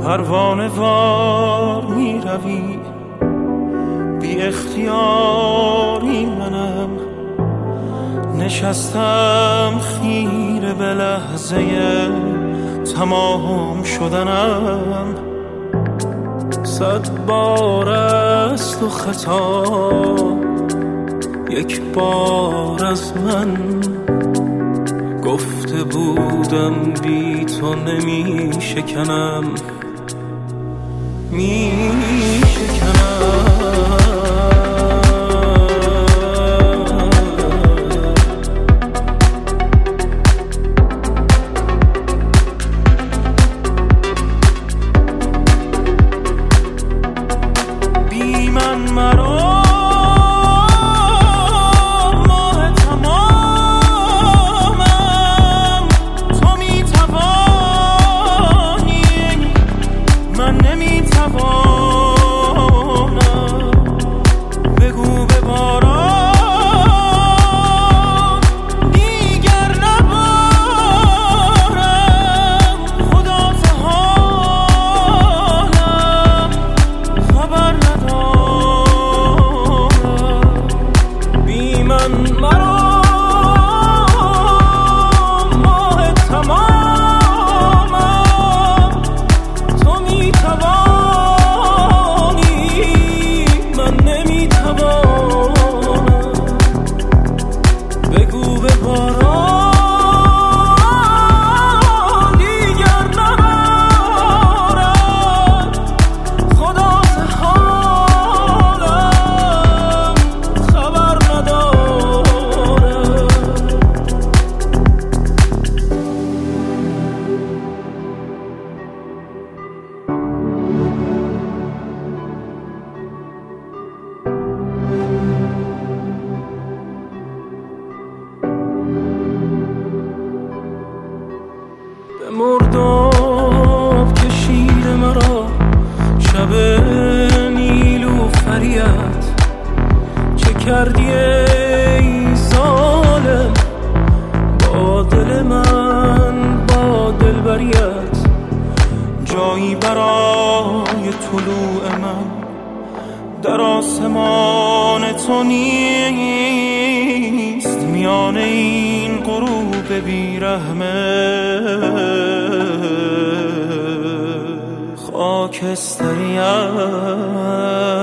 پروانه وار می روی، بی اختیاری منم نشستم خیره به لحظه تمام شدنم. 100 بار است و خطا، 1 بار از من. گفته بودم بی تو نمی شکنم، می شکنم. بی من مرا مرداب کشید مرا شب نیلوفریت. چه کردی ای ظالم با دل من، با دلبریت؟ جایی برای طلوع من در آسمان تو نیست، میان این غروب بیرحمه خاکستریت.